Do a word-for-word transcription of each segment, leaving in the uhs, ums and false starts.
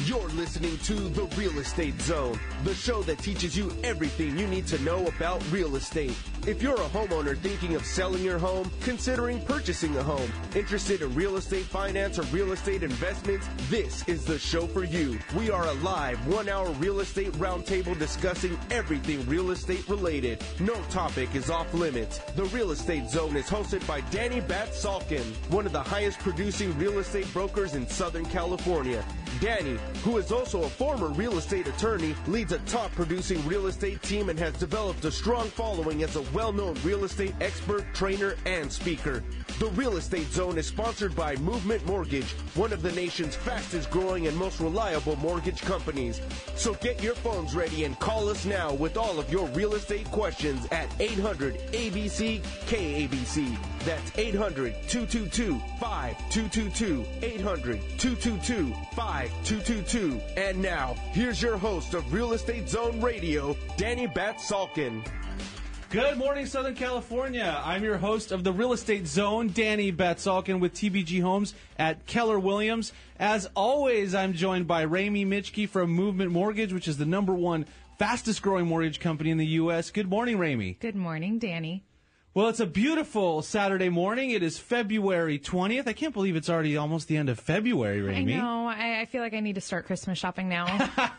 You're listening to The Real Estate Zone, the show that teaches you everything you need to know about real estate. If you're a homeowner thinking of selling your home, considering purchasing a home, interested in real estate finance or real estate investments, this is the show for you. We are a live one-hour real estate roundtable discussing everything real estate related. No topic is off limits. The Real Estate Zone is hosted by Danny Bat-Salkin, one of the highest producing real estate brokers in Southern California. Danny, who is also a former real estate attorney, leads a top producing real estate team and has developed a strong following as a well-known real estate expert, trainer, and speaker. The Real Estate Zone is sponsored by Movement Mortgage, one of the nation's fastest growing and most reliable mortgage companies. So get your phones ready and call us now with all of your real estate questions at eight hundred A B C K A B C. That's eight hundred, two two two, five two two two, eight hundred, two two two, five two two two. And now, here's your host of Real Estate Zone Radio, Danny Bat-Salkin. Good morning, Southern California. I'm your host of the Real Estate Zone, Danny Bat-Salkin with T B G Homes at Keller Williams. As always, I'm joined by Ramey Mitchke from Movement Mortgage, which is the number one fastest growing mortgage company in the U S. Good morning, Ramey. Good morning, Danny. Well, it's a beautiful Saturday morning. It is February twentieth. I can't believe it's already almost the end of February, Ramey. I know. I, I feel like I need to start Christmas shopping now.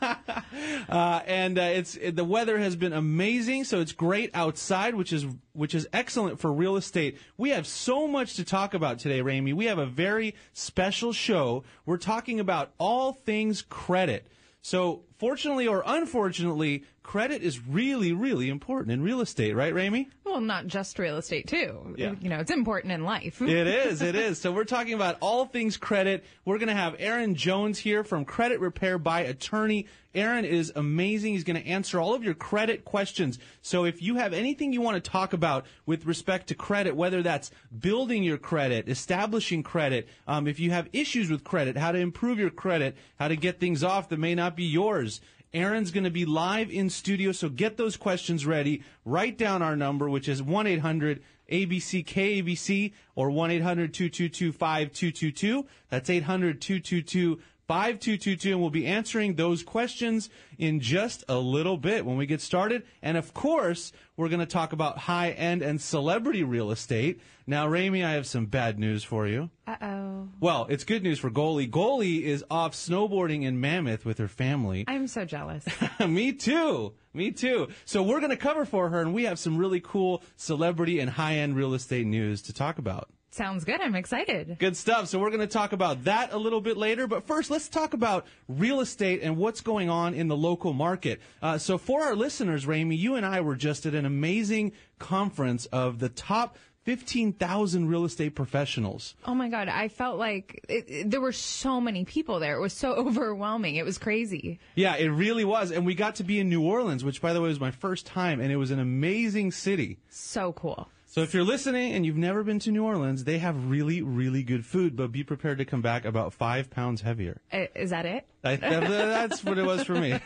uh, and uh, it's it, the weather has been amazing, so it's great outside, which is which is excellent for real estate. We have so much to talk about today, Ramey. We have a very special show. We're talking about all things credit. So, fortunately or unfortunately, credit is really, really important in real estate, right, Ramey? Well, not just real estate, too. Yeah. You know, it's important in life. It is, it is. So we're talking about all things credit. We're going to have Aaron Jones here from Credit Repair by Attorney. Aaron is amazing. He's going to answer all of your credit questions. So if you have anything you want to talk about with respect to credit, whether that's building your credit, establishing credit, um, if you have issues with credit, how to improve your credit, how to get things off that may not be yours, Aaron's going to be live in studio, so get those questions ready. Write down our number, which is one eight hundred A B C K A B C or one eight hundred two two two five two two two. That's eight hundred two two two five two two two, and we'll be answering those questions in just a little bit when we get started. And, of course, we're going to talk about high-end and celebrity real estate. Now, Ramey, I have some bad news for you. Uh-oh. Well, it's good news for Goalie. Goalie is off snowboarding in Mammoth with her family. I'm so jealous. Me too. Me too. So we're going to cover for her, and we have some really cool celebrity and high-end real estate news to talk about. Sounds good. I'm excited. Good stuff. So we're going to talk about that a little bit later. But first, let's talk about real estate and what's going on in the local market. Uh, so for our listeners, Ramey, you and I were just at an amazing conference of the top fifteen thousand real estate professionals. Oh, my God. I felt like it, it, there were so many people there. It was so overwhelming. It was crazy. Yeah, it really was. And we got to be in New Orleans, which, by the way, was my first time. And it was an amazing city. So cool. So if you're listening and you've never been to New Orleans, they have really, really good food, but be prepared to come back about five pounds heavier. Uh, is that it? I, that's what it was for me.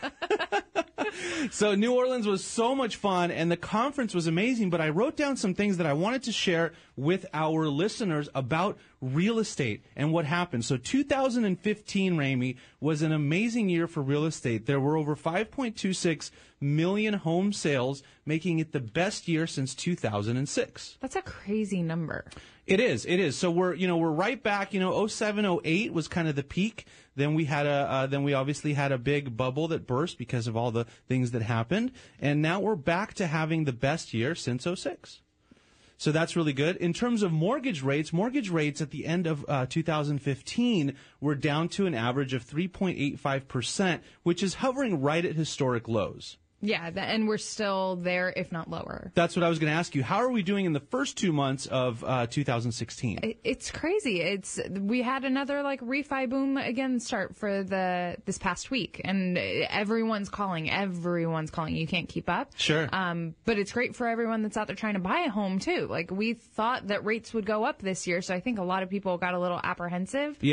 So New Orleans was so much fun, and the conference was amazing, but I wrote down some things that I wanted to share with our listeners about real estate and what happened. So two thousand fifteen, Ramey, was an amazing year for real estate. There were over five point two six million home sales, making it the best year since two thousand six. That's a crazy number. It is. It is. So we're, you know, we're right back. You know, oh seven, oh eight was kind of the peak. Then we had a, uh, then we obviously had a big bubble that burst because of all the things that happened. And now we're back to having the best year since oh six. So that's really good. In terms of mortgage rates, mortgage rates at the end of uh, two thousand fifteen were down to an average of three point eight five percent, which is hovering right at historic lows. Yeah, th- and we're still there, if not lower. That's what I was going to ask you. How are we doing in the first two months of uh, two thousand sixteen? It, it's crazy. It's we had another like refi boom again start for the this past week, and everyone's calling. Everyone's calling. You can't keep up. Sure. Um, but it's great for everyone that's out there trying to buy a home too. Like we thought that rates would go up this year, so I think a lot of people got a little apprehensive. Yeah.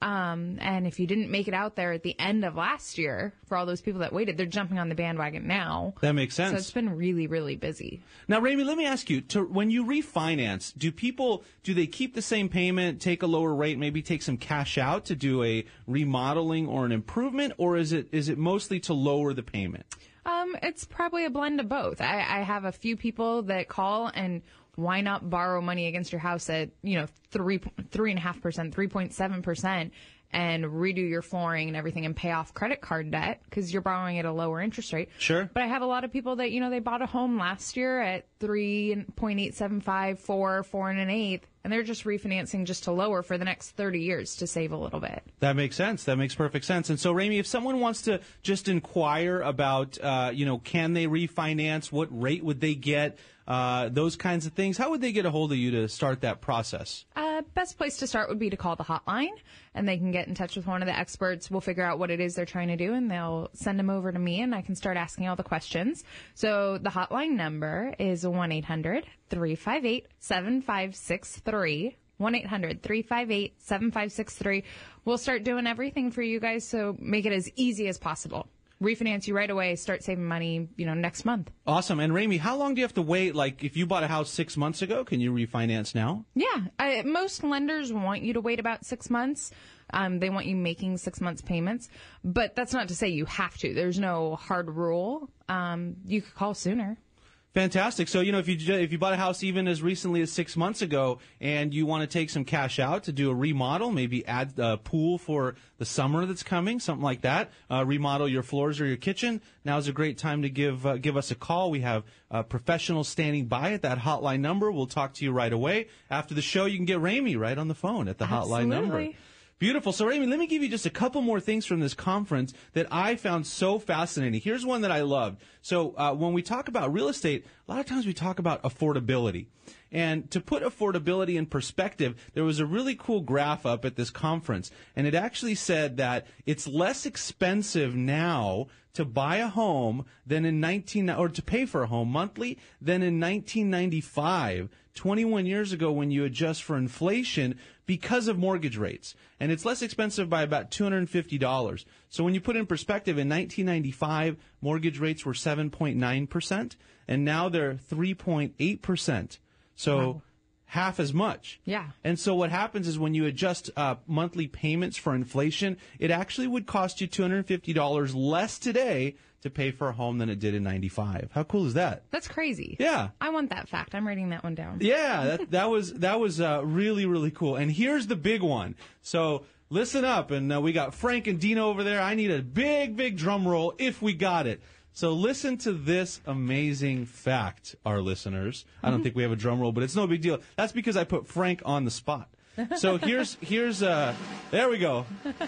Um, and if you didn't make it out there at the end of last year, for all those people that waited, they're jumping on the bandwagon now. That makes sense. So it's been really, really busy. Now, Ramey, let me ask you, to, when you refinance, do people, do they keep the same payment, take a lower rate, maybe take some cash out to do a remodeling or an improvement, or is it is it mostly to lower the payment? Um, it's probably a blend of both. I, I have a few people that call and why not borrow money against your house at, you know, three, three and a half percent, three point seven percent and redo your flooring and everything and pay off credit card debt because you're borrowing at a lower interest rate. Sure. But I have a lot of people that, you know, they bought a home last year at three point eight seven five, four, four and an eighth, and they're just refinancing just to lower for the next thirty years to save a little bit. That makes sense. That makes perfect sense. And so, Ramey, if someone wants to just inquire about, uh, you know, can they refinance, what rate would they get, uh, those kinds of things, how would they get a hold of you to start that process? Uh, best place to start would be to call the hotline, and they can get in touch with one of the experts. We'll figure out what it is they're trying to do, and they'll send them over to me, and I can start asking all the questions. So the hotline number is one eight hundred, three five eight, seven five six three. one eight hundred, three five eight, seven five six three. We'll start doing everything for you guys, so make it as easy as possible. Refinance you right away, start saving money, you know, next month. Awesome. And Ramey, how long do you have to wait? Like, if you bought a house six months ago, can you refinance now? Yeah. I, most lenders want you to wait about six months. Um, they want you making six months payments. But that's not to say you have to. There's no hard rule. Um, you could call sooner. Fantastic. So, you know, if you if you bought a house even as recently as six months ago and you want to take some cash out to do a remodel, maybe add a pool for the summer that's coming, something like that, uh, remodel your floors or your kitchen, now's a great time to give uh, give us a call. We have uh, professionals standing by at that hotline number. We'll talk to you right away. After the show, you can get Ramey right on the phone at the hotline Absolutely. number. Beautiful. So, Ramey, let me give you just a couple more things from this conference that I found so fascinating. Here's one that I loved. So, uh, when we talk about real estate, a lot of times we talk about affordability. And to put affordability in perspective, there was a really cool graph up at this conference, and it actually said that it's less expensive now to buy a home than in nineteen or to pay for a home monthly than in nineteen ninety-five, twenty-one years ago, when you adjust for inflation because of mortgage rates. And it's less expensive by about two hundred fifty dollars. So when you put in perspective, in nineteen ninety-five, mortgage rates were seven point nine percent, and now they're three point eight percent. So Wow. half as much. Yeah. And so what happens is when you adjust uh, monthly payments for inflation, it actually would cost you two hundred fifty dollars less today to pay for a home than it did in ninety-five. How cool is that? That's crazy. Yeah. I want that fact. I'm writing that one down. Yeah, that, that was that was uh, really, really cool. And here's the big one. So listen up, and uh, we got Frank and Dina over there. I need a big, big drum roll if we got it. So listen to this amazing fact, our listeners. I don't think we have a drum roll, but it's no big deal. That's because I put Frank on the spot. So here's here's uh there we go.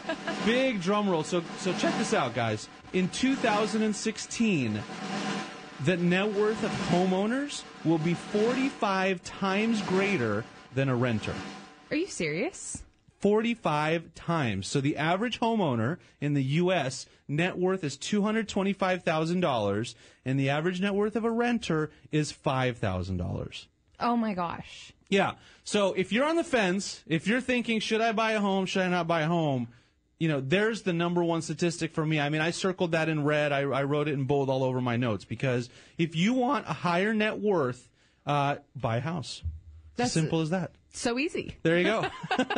Big drum roll. So so check this out, guys. In two thousand sixteen, the net worth of homeowners will be forty-five times greater than a renter. Are you serious? forty-five times. So the average homeowner in the U S net worth is two hundred twenty-five thousand dollars, and the average net worth of a renter is five thousand dollars. Oh my gosh. Yeah. So if you're on the fence, if you're thinking, should I buy a home, should I not buy a home, you know, there's the number one statistic for me. I mean, I circled that in red. I, I wrote it in bold all over my notes, because if you want a higher net worth, uh, buy a house. It's That's as simple as that. So easy. There you go.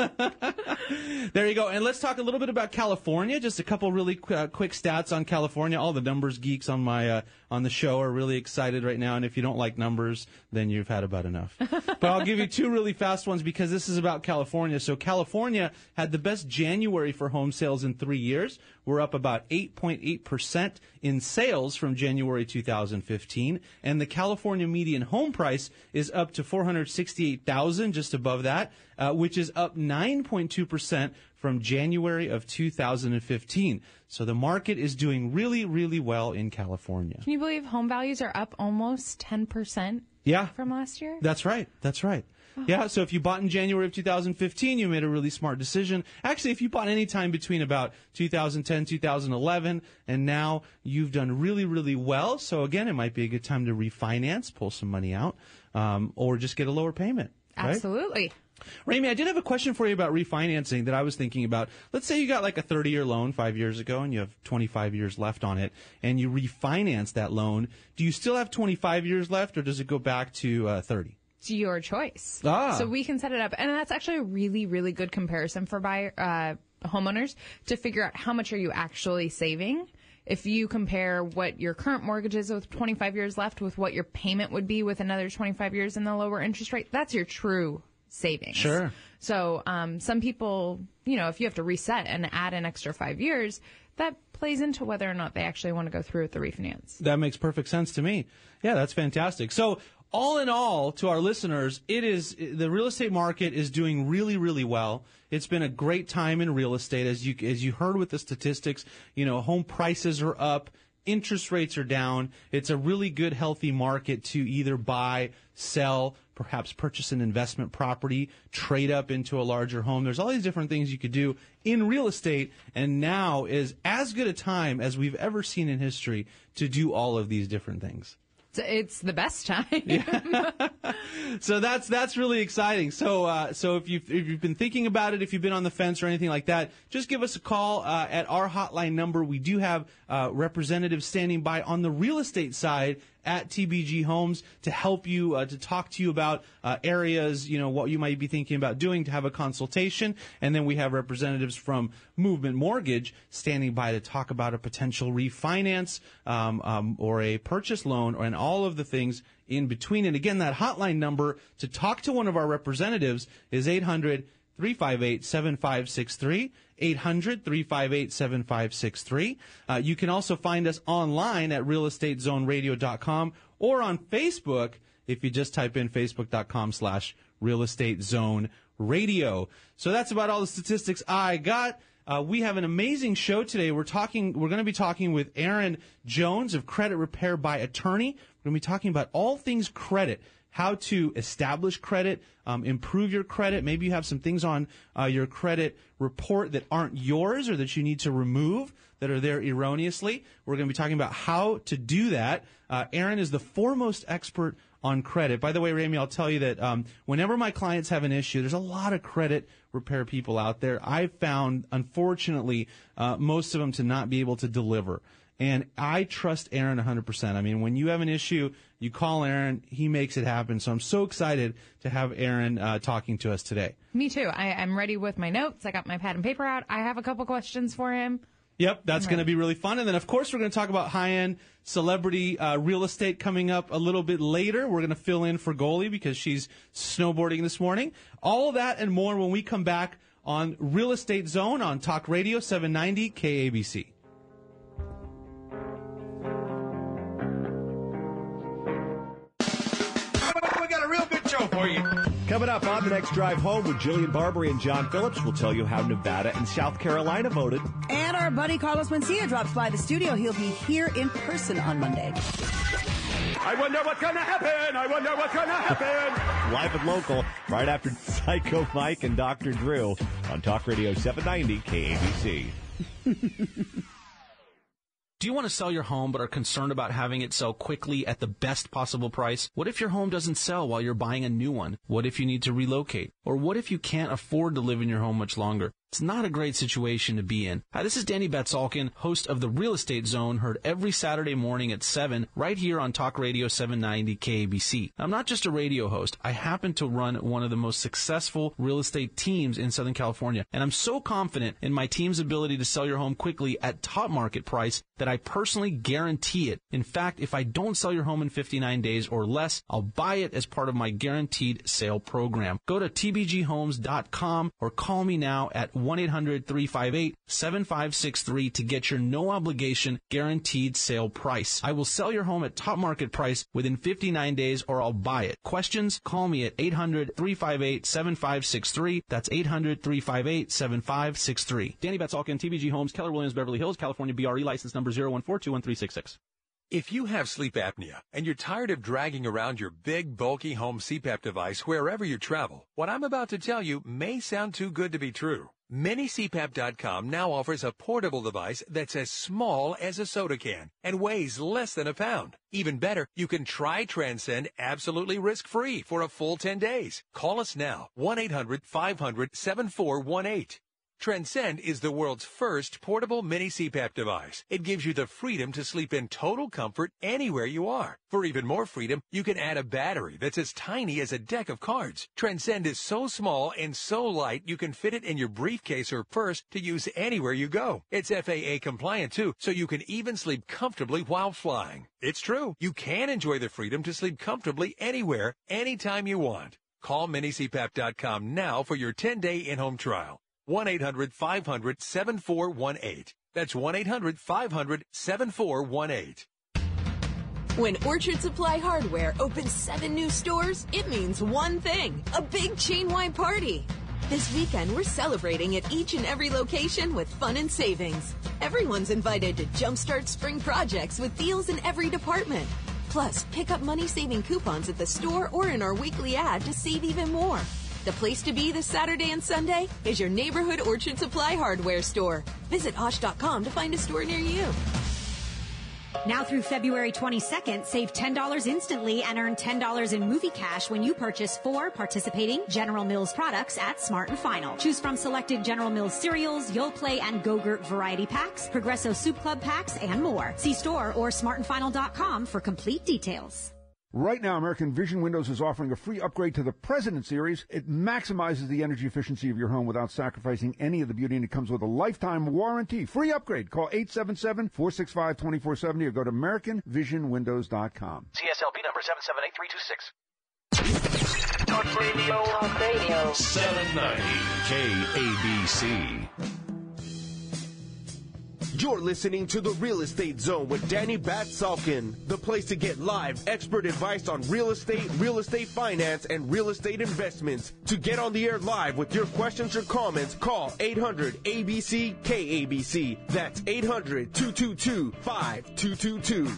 There you go. And let's talk a little bit about California. Just a couple really qu- uh, quick stats on California. All the numbers geeks on my uh, on the show are really excited right now. And if you don't like numbers, then you've had about enough. But I'll give you two really fast ones because this is about California. So California had the best January for home sales in three years. We're up about eight point eight percent in sales from January two thousand fifteen. And the California median home price is up to four hundred sixty-eight thousand dollars, just above that, uh, which is up nine point two percent from January of two thousand fifteen. So the market is doing really, really well in California. Can you believe home values are up almost ten percent Yeah. from last year? That's right. That's right. Yeah, so if you bought in January of two thousand fifteen, you made a really smart decision. Actually, if you bought any time between about two thousand ten, two thousand eleven, and now, you've done really, really well. So again, it might be a good time to refinance, pull some money out, um, or just get a lower payment. Right? Absolutely. Ramey, I did have a question for you about refinancing that I was thinking about. Let's say you got like a thirty-year loan five years ago and you have twenty-five years left on it, and you refinance that loan. Do you still have twenty-five years left, or does it go back to uh, thirty? It's your choice. Ah. So we can set it up. And that's actually a really, really good comparison for buyer, uh, homeowners to figure out how much are you actually saving. If you compare what your current mortgage is with twenty-five years left with what your payment would be with another twenty-five years in the lower interest rate, that's your true savings. Sure. So um, some people, you know, if you have to reset and add an extra five years, that plays into whether or not they actually want to go through with the refinance. That makes perfect sense to me. Yeah, that's fantastic. So all in all, to our listeners, it is the real estate market is doing really, really well. It's been a great time in real estate, as you as you heard with the statistics. You know, home prices are up, interest rates are down. It's a really good, healthy market to either buy, sell, perhaps purchase an investment property, trade up into a larger home. There's all these different things you could do in real estate, and now is as good a time as we've ever seen in history to do all of these different things. It's the best time. Yeah. So that's that's really exciting. So uh, so if you've if you've been thinking about it, if you've been on the fence or anything like that, just give us a call uh, at our hotline number. We do have uh, representatives standing by on the real estate side at T B G Homes to help you, uh, to talk to you about uh, areas, you know, what you might be thinking about doing, to have a consultation. And then we have representatives from Movement Mortgage standing by to talk about a potential refinance um, um, or a purchase loan, or and all of the things in between. And again, that hotline number to talk to one of our representatives is eight hundred, three five eight, seven five six three. eight hundred, three five eight, seven five six three. Uh, you can also find us online at real estate zone radio dot com or on Facebook if you just type in facebook.com slash real estate zone radio. So that's about all the statistics I got. Uh, we have an amazing show today. We're talking. We're going to be talking with Aaron Jones of Credit Repair by Attorney. We're going to be talking about all things credit, how to establish credit, um, improve your credit. Maybe you have some things on uh, your credit report that aren't yours or that you need to remove that are there erroneously. We're going to be talking about how to do that. Uh, Aaron is the foremost expert on credit. By the way, Ramey, I'll tell you that um, whenever my clients have an issue, there's a lot of credit repair people out there. I've found, unfortunately, uh, most of them to not be able to deliver. And I trust Aaron one hundred percent. I mean, when you have an issue, you call Aaron, he makes it happen. So I'm so excited to have Aaron uh, talking to us today. Me too. I, I'm ready with my notes. I got my pad and paper out. I have a couple questions for him. Yep, that's Right. going to be really fun. And then, of course, we're going to talk about high-end celebrity uh, real estate coming up a little bit later. We're going to fill in for Goalie because she's snowboarding this morning. All of that and more when we come back on Real Estate Zone on Talk Radio seven ninety K A B C. We got a real good show for you. Coming up on the next drive home with Jillian Barbary and John Phillips, we'll tell you how Nevada and South Carolina voted. And our buddy Carlos Mencia drops by the studio. He'll be here in person on Monday. I wonder what's going to happen. I wonder what's going to happen. Live and local, right after Psycho Mike and Doctor Drew on Talk Radio seven ninety K A B C. Do you want to sell your home but are concerned about having it sell quickly at the best possible price? What if your home doesn't sell while you're buying a new one? What if you need to relocate? Or what if you can't afford to live in your home much longer? It's not a great situation to be in. Hi, this is Danny Batsalkin, host of the Real Estate Zone, heard every Saturday morning at seven, right here on Talk Radio seven ninety K A B C. I'm not just a radio host. I happen to run one of the most successful real estate teams in Southern California, and I'm so confident in my team's ability to sell your home quickly at top market price that I personally guarantee it. In fact, if I don't sell your home in fifty-nine days or less, I'll buy it as part of my guaranteed sale program. Go to T B G homes dot com or call me now at one eight hundred, three five eight, seven five six three to get your no-obligation guaranteed sale price. I will sell your home at top market price within fifty-nine days or I'll buy it. Questions? Call me at eight hundred, three five eight, seven five six three. That's eight hundred, three five eight, seven five six three. Danny Batsalkin, T B G Homes, Keller Williams, Beverly Hills, California, B R E license number zero one four two one three six six. If you have sleep apnea and you're tired of dragging around your big, bulky home C PAP device wherever you travel, what I'm about to tell you may sound too good to be true. Mini C PAP dot com now offers a portable device that's as small as a soda can and weighs less than a pound. Even better, you can try Transcend absolutely risk-free for a full ten days. Call us now, one eight hundred five hundred seven four one eight. Transcend is the world's first portable mini C PAP device. It gives you the freedom to sleep in total comfort anywhere you are. For even more freedom, you can add a battery that's as tiny as a deck of cards. Transcend is so small and so light you can fit it in your briefcase or purse to use anywhere you go. It's F A A compliant too, so you can even sleep comfortably while flying. It's true. You can enjoy the freedom to sleep comfortably anywhere, anytime you want. Call Mini C PAP dot com now for your ten-day in-home trial. one eight hundred five hundred seven four one eight. That's one eight hundred five hundred seven four one eight. When Orchard Supply Hardware opens seven new stores, it means one thing, a big chain-wide party. This weekend, we're celebrating at each and every location with fun and savings. Everyone's invited to jumpstart spring projects with deals in every department. Plus, pick up money-saving coupons at the store or in our weekly ad to save even more. The place to be this Saturday and Sunday is your neighborhood Orchard Supply Hardware store. Visit Osh dot com to find a store near you. Now through February twenty-second, save ten dollars instantly and earn ten dollars in movie cash when you purchase four participating General Mills products at Smart and Final. Choose from selected General Mills cereals, Yoplait and Go-Gurt variety packs, Progresso Soup Club packs, and more. See store or smart and final dot com for complete details. Right now, American Vision Windows is offering a free upgrade to the President Series. It maximizes the energy efficiency of your home without sacrificing any of the beauty, and it comes with a lifetime warranty. Free upgrade. Call eight seven seven, four six five, two four seven zero or go to American Vision Windows dot com. C S L B number seven seven eight three two six. Talk Radio. Talk Radio. seven ninety K A B C. You're listening to The Real Estate Zone with Danny Batsalkin, the place to get live expert advice on real estate, real estate finance, and real estate investments. To get on the air live with your questions or comments, call eight hundred A B C K A B C. That's eight hundred two two two five two two two.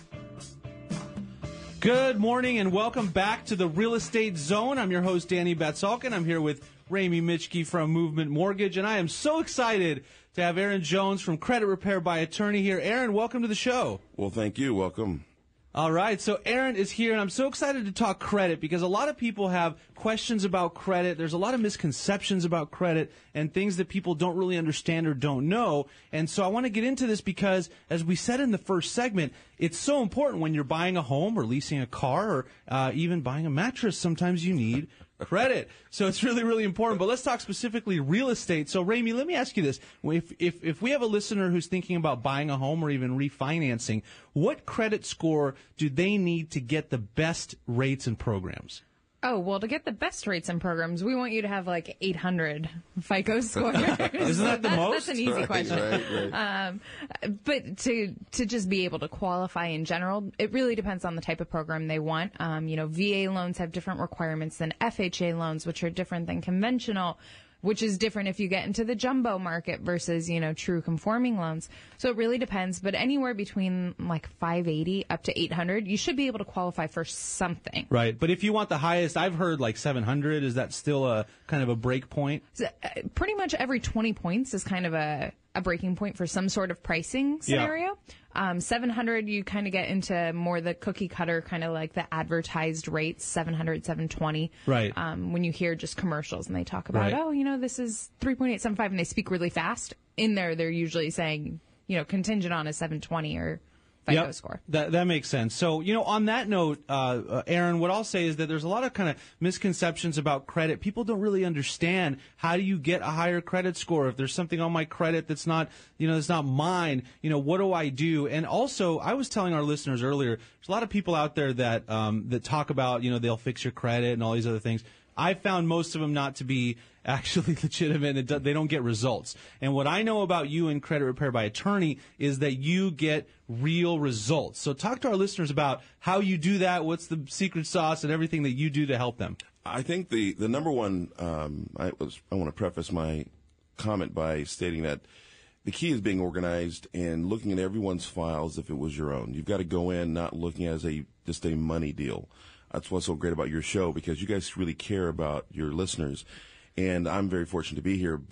Good morning and welcome back to The Real Estate Zone. I'm your host, Danny Batsalkin. I'm here with Ramey Mitchke from Movement Mortgage, and I am so excited to have Aaron Jones from Credit Repair by Attorney here. Aaron, welcome to the show. Well, thank you. Welcome. All right. So Aaron is here, and I'm so excited to talk credit because a lot of people have questions about credit. There's a lot of misconceptions about credit and things that people don't really understand or don't know. And so I want to get into this because, as we said in the first segment, it's so important when you're buying a home or leasing a car or uh, even buying a mattress. Sometimes you need credit. So it's really, really important. But let's talk specifically real estate. So, Ramey, let me ask you this. If, if, if we have a listener who's thinking about buying a home or even refinancing, what credit score do they need to get the best rates and programs? Oh, well, to get the best rates and programs, we want you to have like eight hundred FICO score. Isn't that the most? That's an easy Right, question. right, right. Um, but to to just be able to qualify in general, it really depends on the type of program they want. Um, you know, V A loans have different requirements than F H A loans, which are different than conventional, which is different if you get into the jumbo market versus, you know, true conforming loans. So it really depends, but anywhere between like five eighty up to eight hundred, you should be able to qualify for something. Right. But if you want the highest, I've heard like seven hundred, is that still a kind of a break point? So, uh, pretty much every twenty points is kind of a, a breaking point for some sort of pricing scenario. Yeah. Um, seven hundred, you kind of get into more the cookie cutter, kind of like the advertised rates, seven hundred, seven twenty. Right. Um, when you hear just commercials and they talk about, right. oh, you know, this is three point eight seven five, and they speak really fast. In there, they're usually saying, you know, contingent on a seven twenty or FICO yep, score. That that makes sense. So, you know, on that note, uh, uh, Aaron, what I'll say is that there's a lot of kind of misconceptions about credit. People don't really understand how do you get a higher credit score. If there's something on my credit that's not, you know, that's not mine, you know, what do I do? And also, I was telling our listeners earlier, there's a lot of people out there that um, that talk about, you know, they'll fix your credit and all these other things. I found most of them not to be actually legitimate, and they don't get results. And what I know about you in Credit Repair by Attorney is that you get real results. So talk to our listeners about how you do that, what's the secret sauce, and everything that you do to help them. I think the, the number one, um, I, was, I want to preface my comment by stating that the key is being organized and looking at everyone's files if it was your own. You've got to go in not looking as a just a money deal. That's what's so great about your show, because you guys really care about your listeners. And I'm very fortunate to be here. But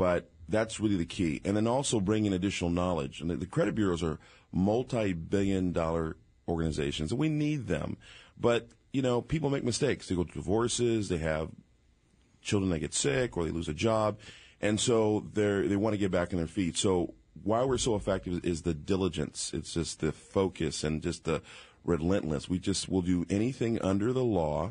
that's really the key. And then also bringing additional knowledge. And the, the credit bureaus are multi-billion dollar organizations, and we need them. But, you know, people make mistakes. They go through divorces, they have children that get sick, or they lose a job. And so they they want to get back on their feet. So why we're so effective is the diligence. It's just the focus and just the relentless. We just will do anything under the law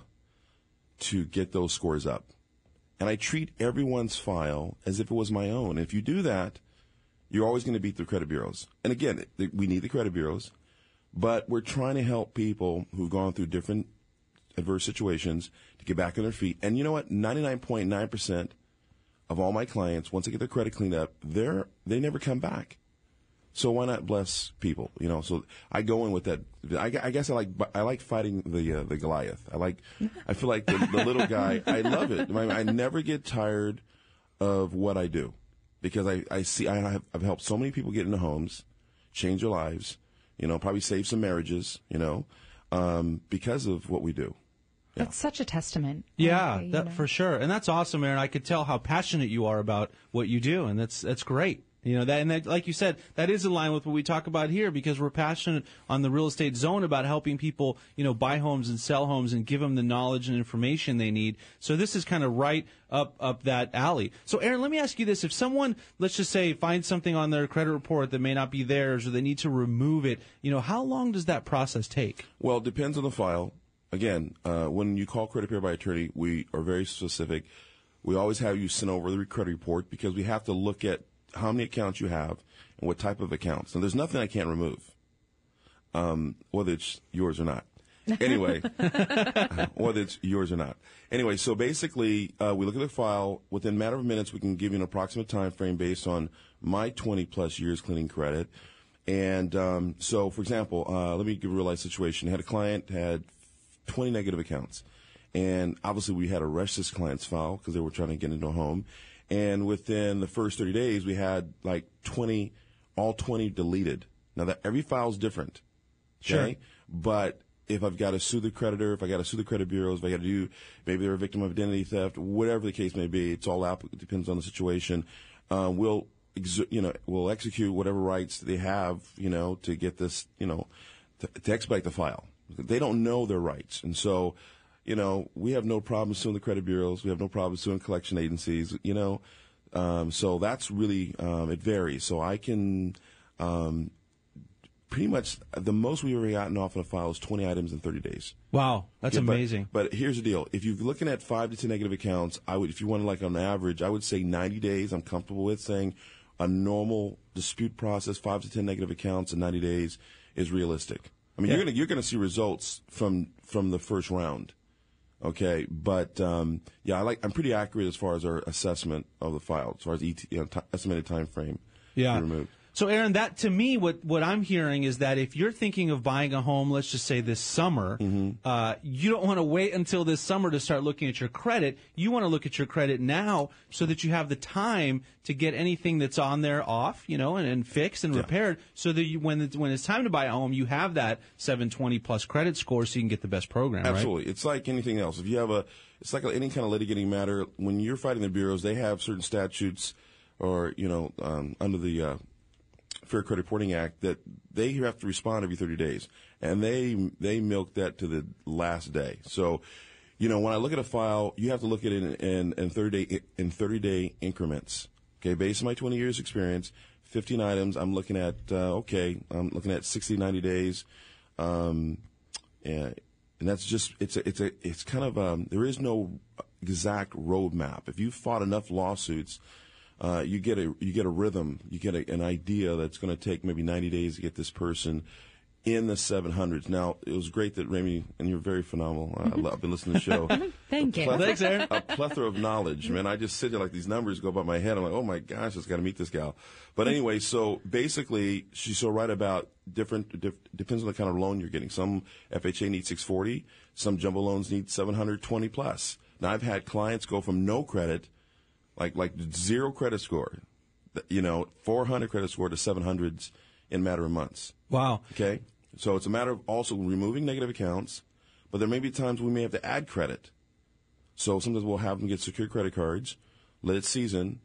to get those scores up. And I treat everyone's file as if it was my own. If you do that, you're always going to beat the credit bureaus. And again, we need the credit bureaus, but we're trying to help people who've gone through different adverse situations to get back on their feet. And you know what? ninety-nine point nine percent of all my clients, once they get their credit cleaned up, they're, they never come back. So why not bless people? You know, so I go in with that. I, I guess I like I like fighting the uh, the Goliath. I like I feel like the, the little guy. I love it. I, I never get tired of what I do because I, I see I have I've helped so many people get into homes, change their lives. You know, probably save some marriages. You know, um, because of what we do. Yeah. That's such a testament. Yeah, okay, that, know. for sure. And that's awesome, Aaron. I could tell how passionate you are about what you do, and that's that's great. You know, that, and that, like you said, that is in line with what we talk about here because we're passionate on the Real Estate Zone about helping people, you know, buy homes and sell homes and give them the knowledge and information they need. So this is kind of right up, up that alley. So, Aaron, let me ask you this. If someone, let's just say, finds something on their credit report that may not be theirs or they need to remove it, you know, how long does that process take? Well, it depends on the file. Again, uh, when you call Credit Repair by Attorney, we are very specific. We always have you send over the credit report because we have to look at how many accounts you have and what type of accounts. And there's nothing I can't remove, um, whether it's yours or not. Anyway, whether it's yours or not. Anyway, so basically, uh, we look at the file. Within a matter of minutes, we can give you an approximate time frame based on my twenty-plus years cleaning credit. And um, so, for example, uh, let me give a real-life situation. I had a client had twenty negative accounts. And obviously, we had to rush this client's file because they were trying to get into a home. And within the first thirty days, we had like twenty, all twenty deleted. Now, that every file is different. Okay? Sure. But if I've got to sue the creditor, if I got to sue the credit bureaus, if I got to do, maybe they're a victim of identity theft, whatever the case may be, it's all out. It depends on the situation. Uh, we'll, ex- you know, we'll execute whatever rights they have, you know, to get this, you know, to, to expedite the file. They don't know their rights, and so. You know, we have no problem suing the credit bureaus. We have no problem suing collection agencies, you know. Um, so that's really, um, it varies. So I can, um, pretty much, the most we've ever gotten off in a file is twenty items in thirty days. Wow, that's yeah, amazing. But, but here's the deal. If you're looking at five to ten negative accounts, I would, if you want to like on average, I would say ninety days. I'm comfortable with saying a normal dispute process, five to ten negative accounts in ninety days is realistic. I mean, yeah. you're going to, you're going to see results from, from the first round. Okay, but um, yeah, I like. I'm pretty accurate as far as our assessment of the file, as far as E T, you know, t- estimated time frame. Yeah. Removed. So, Aaron, that to me, what what I'm hearing is that if you're thinking of buying a home, let's just say this summer, mm-hmm. uh, you don't want to wait until this summer to start looking at your credit. You want to look at your credit now so that you have the time to get anything that's on there off, you know, and, and fixed and yeah. repaired, so that you, when it's, when it's time to buy a home, you have that seven twenty plus credit score, so you can get the best program. Absolutely, right? It's like anything else. If you have a, it's like any kind of litigating matter. When you're fighting the bureaus, they have certain statutes, or you know, um, under the uh, Fair Credit Reporting Act, that they have to respond every thirty days, and they they milk that to the last day. So, you know, when I look at a file, you have to look at it in, in, in thirty day in thirty day increments. Okay, based on my twenty years experience, fifteen items. I'm looking at uh, okay, I'm looking at sixty, ninety days, um, and, and that's just it's a, it's a it's kind of um, there is no exact roadmap. If you've fought enough lawsuits. Uh, you get a you get a rhythm, you get a, an idea that's going to take maybe ninety days to get this person in the seven hundreds. Now, it was great that Rami, and you're very phenomenal. I, I've been listening to the show. Thank a you. Plethora, Thanks, Aaron. A plethora of knowledge, man. I just sit there like these numbers go by my head. I'm like, oh my gosh, I just got to meet this gal. But anyway, so basically, she's so right about different. Dif- depends on the kind of loan you're getting. Some F H A needs six forty. Some jumbo loans need seven hundred twenty plus. Now, I've had clients go from no credit. Like like zero credit score, you know, four hundred credit score to seven hundreds in a matter of months. Wow. Okay? So it's a matter of also removing negative accounts, but there may be times we may have to add credit. So sometimes we'll have them get secured credit cards, let it season,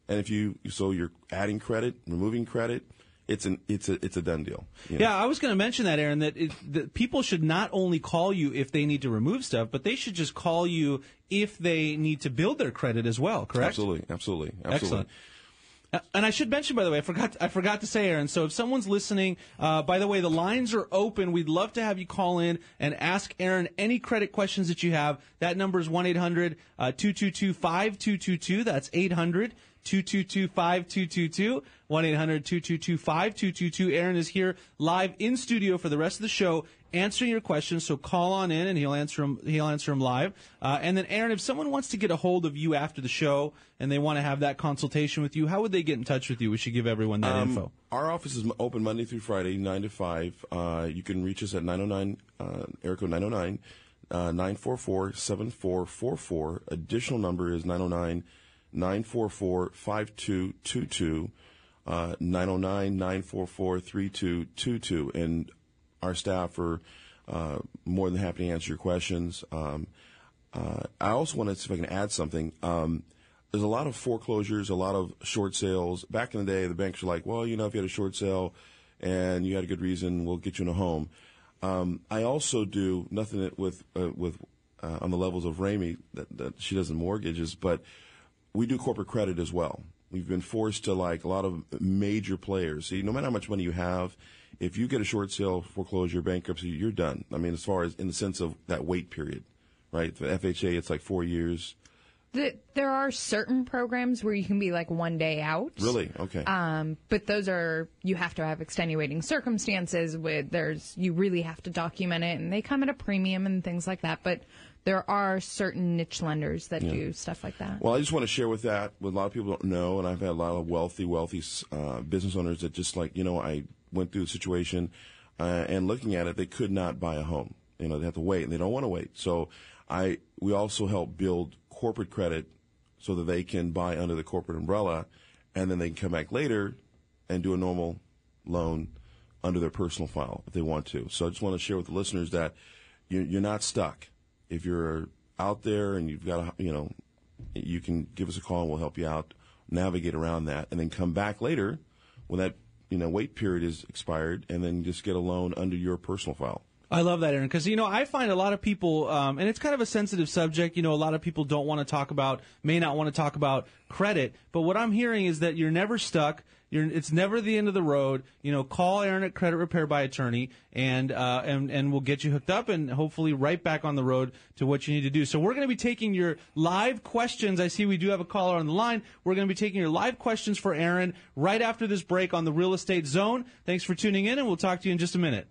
And if you so you're adding credit, removing credit, it's an it's a it's a done deal. You know? Yeah, I was going to mention that, Aaron, that, it, that people should not only call you if they need to remove stuff, but they should just call you if they need to build their credit as well. Correct? Absolutely, absolutely, absolutely. Excellent. And I should mention, by the way, I forgot I forgot to say, Aaron, so if someone's listening, uh, by the way, the lines are open. We'd love to have you call in and ask Aaron any credit questions that you have. That number is one eight hundred two two two five two two two. That's eight hundred two two two five two two two. one eight hundred two two two five two two two. Aaron is here live in studio for the rest of the show answering your questions, so call on in and he'll answer them, he'll answer them live. Uh, and then, Aaron, if someone wants to get a hold of you after the show and they want to have that consultation with you, how would they get in touch with you? We should give everyone that um, info. Our office is open Monday through Friday, nine to five. Uh, you can reach us at nine oh nine, uh, area code nine oh nine, nine four four, seven four four four. Additional number is nine oh nine, nine four four, five two two two, uh, nine oh nine, nine four four, three two two two. And our staff are uh, more than happy to answer your questions. Um, uh, I also want to see if I can add something. Um, there's a lot of foreclosures, a lot of short sales. Back in the day, the banks were like, well, you know, if you had a short sale and you had a good reason, we'll get you in a home. Um, I also do nothing with uh, with uh, on the levels of Ramey that, that she does in mortgages, but we do corporate credit as well. We've been forced to, like a lot of major players. See, no matter how much money you have, if you get a short sale, foreclosure, bankruptcy, you're done. I mean, as far as in the sense of that wait period, right? For F H A, it's like four years. The, there are certain programs where you can be like one day out. Really? Okay. Um, but those are, you have to have extenuating circumstances with, there's, you really have to document it, and they come at a premium and things like that. But there are certain niche lenders that Yeah. do stuff like that. Well, I just want to share with that, what a lot of people don't know, and I've had a lot of wealthy, wealthy uh, business owners that just like, you know, I went through the situation, uh, and looking at it, they could not buy a home. You know, they have to wait, and they don't want to wait. So I, we also help build corporate credit so that they can buy under the corporate umbrella, and then they can come back later and do a normal loan under their personal file if they want to. So I just want to share with the listeners that you, you're not stuck. If you're out there and you've got a, you know, you can give us a call and we'll help you out, navigate around that, and then come back later when that, you know, wait period is expired, and then just get a loan under your personal file. I love that, Aaron, because, you know, I find a lot of people, um, and it's kind of a sensitive subject, you know, a lot of people don't want to talk about, may not want to talk about credit, but what I'm hearing is that you're never stuck. You're, it's never the end of the road. You know, call Aaron at Credit Repair by Attorney, and uh, and and we'll get you hooked up and hopefully right back on the road to what you need to do. So we're going to be taking your live questions. I see we do have a caller on the line. We're going to be taking your live questions for Aaron right after this break on the Real Estate Zone. Thanks for tuning in, and we'll talk to you in just a minute.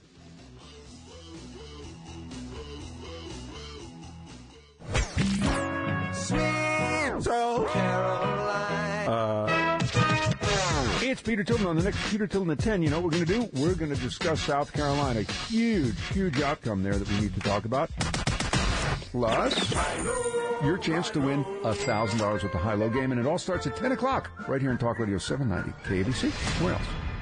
So, Caroline. Uh, it's Peter Tilden on the next Peter Tilden at ten. You know what we're going to do? We're going to discuss South Carolina. Huge, huge outcome there that we need to talk about. Plus, your chance to win one thousand dollars with the high-low game. And it all starts at ten o'clock right here in Talk Radio seven ninety K A B C. Where else?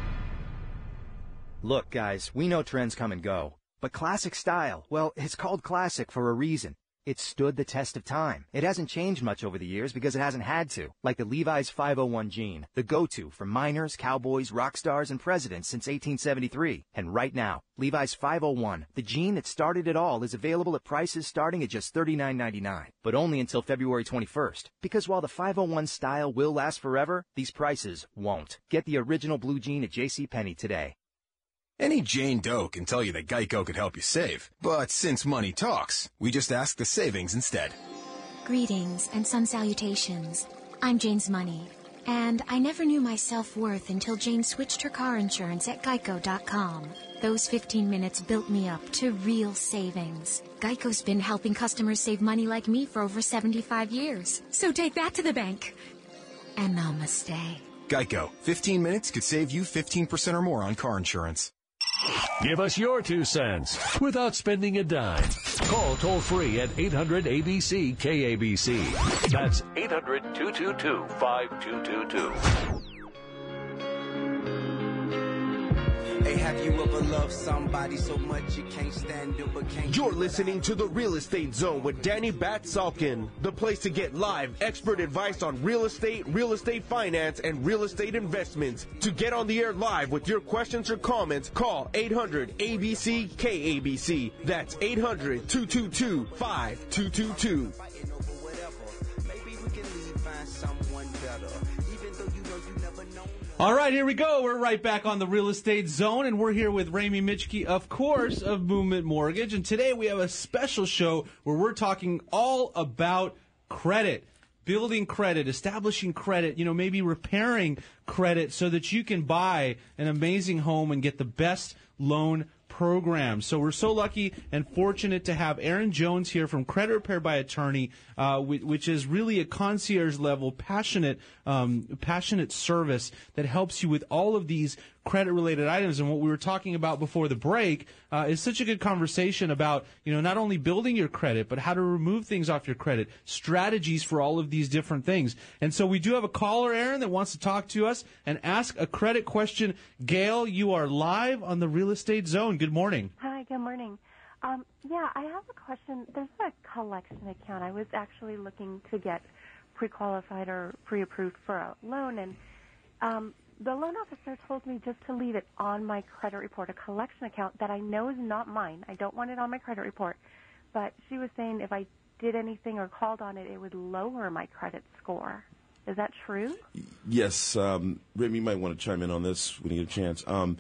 Look, guys, we know trends come and go. But classic style, well, it's called classic for a reason. It's stood the test of time. It hasn't changed much over the years because it hasn't had to. Like the Levi's five oh one jean, the go-to for miners, cowboys, rock stars, and presidents since eighteen seventy-three. And right now, Levi's five oh one, the jean that started it all, is available at prices starting at just thirty-nine ninety-nine. But only until February twenty-first. Because while the five oh one style will last forever, these prices won't. Get the original blue jean at JCPenney today. Any Jane Doe can tell you that Geico could help you save. But since money talks, we just ask the savings instead. Greetings and sun salutations. I'm Jane's Money, and I never knew my self-worth until Jane switched her car insurance at geico dot com. Those fifteen minutes built me up to real savings. Geico's been helping customers save money like me for over seventy-five years. So take that to the bank. And namaste. Geico. fifteen minutes could save you fifteen percent or more on car insurance. Give us your two cents without spending a dime. Call toll-free at eight hundred A B C K A B C. That's eight hundred two two two five two two two. Hey, have you ever loved somebody so much you can't stand it but can't? You're listening to The Real Estate Zone with Danny Batsalkin, the place to get live expert advice on real estate, real estate finance, and real estate investments. To get on the air live with your questions or comments, call eight hundred A B C K A B C. That's eight hundred, two two two, five two two two. All right, here we go. We're right back on the Real Estate Zone, and we're here with Ramey Mitchke, of course, of Movement Mortgage. And today we have a special show where we're talking all about credit, building credit, establishing credit, you know, maybe repairing credit so that you can buy an amazing home and get the best loan program. So we're so lucky and fortunate to have Aaron Jones here from Credit Repair by Attorney, uh, which is really a concierge level, passionate, um, passionate service that helps you with all of these credit related items. And what we were talking about before the break uh, is such a good conversation about, you know, not only building your credit, but how to remove things off your credit, strategies for all of these different things. And so we do have a caller, Aaron, that wants to talk to us and ask a credit question. Gail, you are live on the Real Estate Zone. Good morning. Hi, good morning. Um, yeah, I have a question. There's a collection account. I was actually looking to get pre-qualified or pre-approved for a loan, and um, the loan officer told me just to leave it on my credit report, a collection account that I know is not mine. I don't want it on my credit report, but she was saying if I did anything or called on it, it would lower my credit score. Is that true? Yes. Um, Rim, you might want to chime in on this when you get a chance. Um,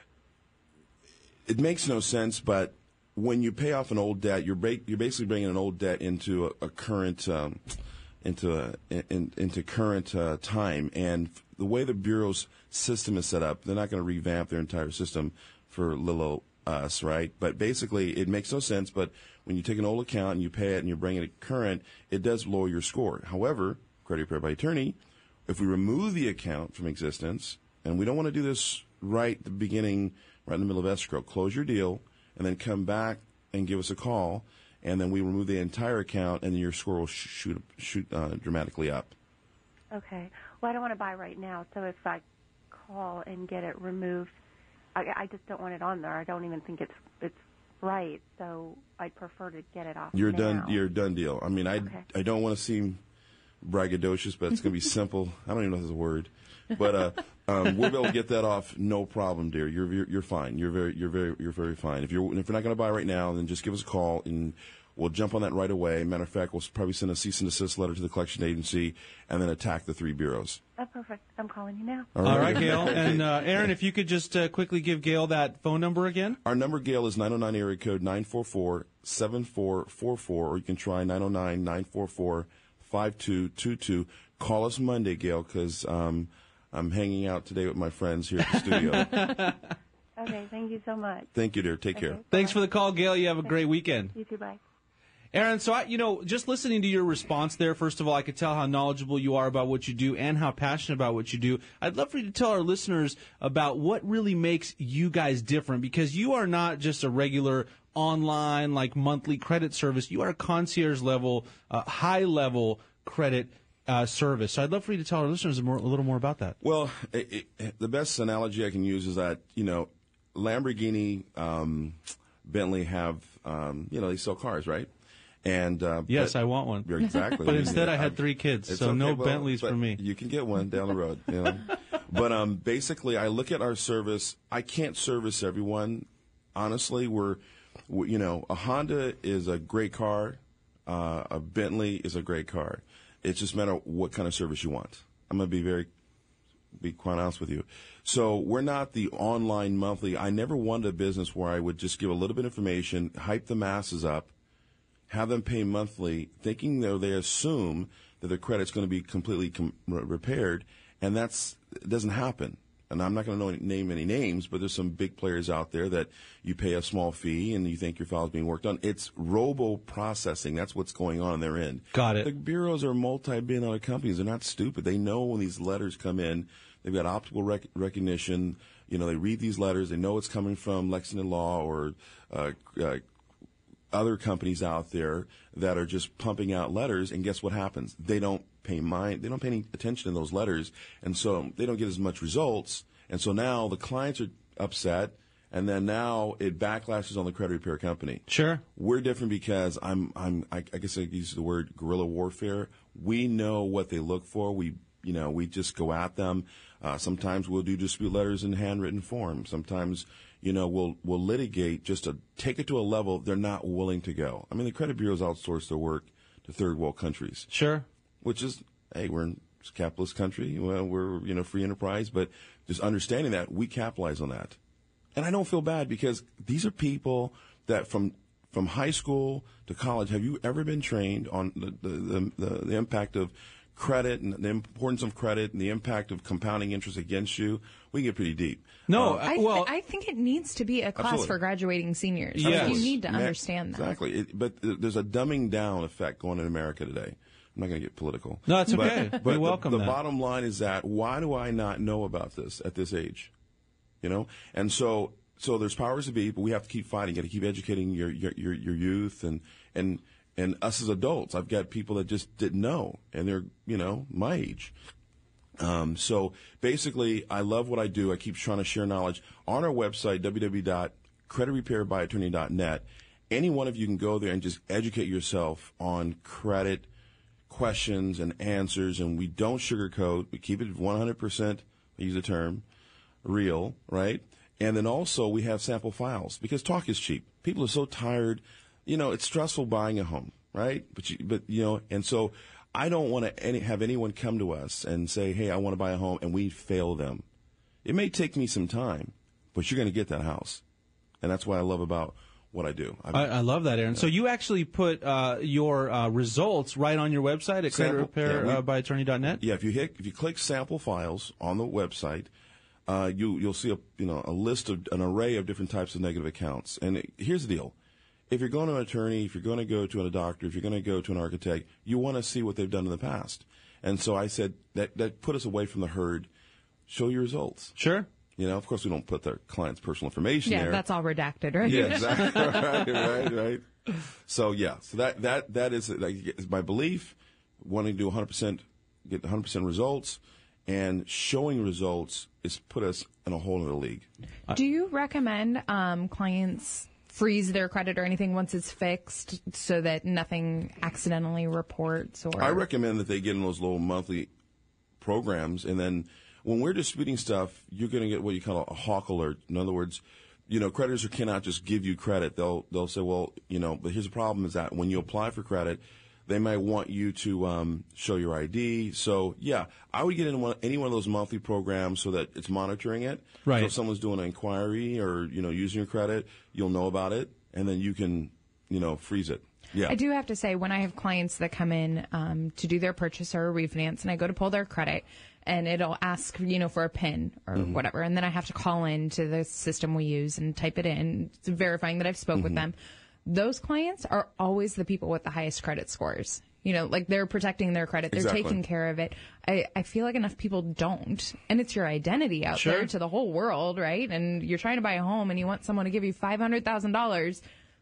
it makes no sense, but when you pay off an old debt, you're ba- you're basically bringing an old debt into a, a current um, into a, in, into current uh, time. And the way the Bureau's system is set up, they're not going to revamp their entire system for little us, right? But basically, it makes no sense. But when you take an old account and you pay it and you're bringing it current, it does lower your score. However, Credit Repair by Attorney, if we remove the account from existence, and we don't want to do this right at the beginning, right in the middle of escrow, close your deal, and then come back and give us a call, and then we remove the entire account, and then your score will sh- shoot shoot uh, dramatically up. Okay. Well, I don't want to buy right now, so if I call and get it removed, I, I just don't want it on there. I don't even think it's it's right, so I'd prefer to get it off. You're now. done. You're a done deal. I mean, I Okay. I don't want to seem braggadocious, but it's going to be simple. I don't even know if there's a word, but uh, um, we'll be able to get that off, no problem, dear. You're you're, you're fine. You're very you're very you're very fine. If you're if you're not going to buy right now, then just give us a call and we'll jump on that right away. Matter of fact, we'll probably send a cease and desist letter to the collection agency and then attack the three bureaus. Oh, perfect. I'm calling you now. All All right. right, Gail. And uh, Aaron, if you could just uh, quickly give Gail that phone number again. Our number, Gail, is nine oh nine area code nine four four, seven four four four, or you can try nine oh nine, nine four four, five two two two. Call us Monday, Gail, because um, I'm hanging out today with my friends here at the studio. Okay, thank you so much. Thank you, dear. Take care. Thanks for the call, Gail. You have a great weekend. You too, bye. Aaron, so, I, you know, just listening to your response there, first of all, I could tell how knowledgeable you are about what you do and how passionate about what you do. I'd love for you to tell our listeners about what really makes you guys different, because you are not just a regular online, like, monthly credit service. You are a concierge level, uh, high level credit uh, service. So I'd love for you to tell our listeners a, more, a little more about that. Well, it, it, the best analogy I can use is that, you know, Lamborghini, um, Bentley have, um, you know, they sell cars, right? And uh, yes, but, I want one. Exactly. But instead, I had three kids, it's so okay, no well, Bentleys for me. You can get one down the road. You know? But um, basically, I look at our service. I can't service everyone. Honestly, we're, we, you know, a Honda is a great car. Uh, a Bentley is a great car. It's just a matter of what kind of service you want. I'm going to be very, be quite honest with you. So we're not the online monthly. I never wanted a business where I would just give a little bit of information, hype the masses up, have them pay monthly, thinking though they assume that their credit's going to be completely com- repaired, and that's it doesn't happen. And I'm not going to name any names, but there's some big players out there that you pay a small fee and you think your file is being worked on. It's robo-processing. That's what's going on on their end. Got it. The bureaus are multi-billion dollar companies. They're not stupid. They know when these letters come in. They've got optical rec- recognition. You know, they read these letters. They know it's coming from Lexington Law or uh, uh, other companies out there that are just pumping out letters. And guess what happens? They don't pay mind. They don't pay any attention to those letters, and so they don't get as much results. And so now the clients are upset. And then now it backlashes on the credit repair company. Sure. We're different because I'm, I'm, I, I guess I use the word guerrilla warfare. We know what they look for. We, you know, we just go at them. Uh, sometimes we'll do dispute letters in handwritten form. Sometimes, you know, we'll, we'll litigate just to take it to a level they're not willing to go. I mean, the credit bureaus outsource their work to third world countries. Sure. Which is, hey, we're in a capitalist country. Well, we're, you know, free enterprise, but just understanding that, we capitalize on that. And I don't feel bad because these are people that from from high school to college, have you ever been trained on the the, the, the impact of credit and the importance of credit and the impact of compounding interest against you? We can get pretty deep. No, uh, I, th- well, I think it needs to be a class Absolutely. for graduating seniors. Yes. You need to Ma- understand that. Exactly. It, but th- there's a dumbing down effect going in America today. I'm not going to get political. No, it's but, okay. But We the- welcome the, that. bottom line is that why do I not know about this at this age? You know, and so so there's powers to be, but we have to keep fighting. You got to keep educating your your your, your youth and and and us as adults. I've got people that just didn't know, and they're you know my age. Um, so basically, I love what I do. I keep trying to share knowledge on our website, w w w dot credit repair by attorney dot net. Any one of you can go there and just educate yourself on credit questions and answers, and we don't sugarcoat. We keep it one hundred percent, I use the term, real, right? And then also we have sample files because talk is cheap. People are so tired. You know, it's stressful buying a home, right? But, you, but you know, and so I don't want to any, have anyone come to us and say, hey, I want to buy a home, and we fail them. It may take me some time, but you're going to get that house. And that's what I love about what I do. I, I love that, Aaron. So you actually put uh, your uh, results right on your website at credit repair yeah, we- by attorney dot net? Yeah, if you hit, if you click sample files on the website, uh, you you'll see a you know a list of an array of different types of negative accounts. And it, here's the deal: if you're going to an attorney, if you're going to go to a doctor, if you're going to go to an architect, you want to see what they've done in the past. And so I said that that put us away from the herd. Show your results. Sure. You know, of course, we don't put their client's personal information Yeah, there. that's all redacted, right? Yeah, exactly. right, right, right. So yeah, so that that that is, like, is my belief. Wanting to do one hundred percent, get one hundred percent results, and showing results is put us in a whole other league. Do you recommend um, clients freeze their credit or anything once it's fixed so that nothing accidentally reports? Or I recommend that they get in those little monthly programs, and then when we're disputing stuff, you're going to get what you call a hawk alert. In other words, you know, creditors cannot just give you credit. They'll they'll say, well, you know, but here's the problem: is that when you apply for credit, they might want you to um, show your I D. So yeah, I would get in one, any one of those monthly programs so that it's monitoring it. Right. So if someone's doing an inquiry or you know using your credit, you'll know about it, and then you can you know freeze it. Yeah. I do have to say, when I have clients that come in um, to do their purchase or a refinance, and I go to pull their credit, and it'll ask, you know, for a PIN or Mm-hmm. whatever, and then I have to call in to the system we use and type it in, verifying that I've spoke Mm-hmm. with them. Those clients are always the people with the highest credit scores. You know, like they're protecting their credit, they're Exactly. taking care of it. I, I feel like enough people don't, and it's your identity out Sure. there to the whole world, right? And you're trying to buy a home, and you want someone to give you five hundred thousand dollars.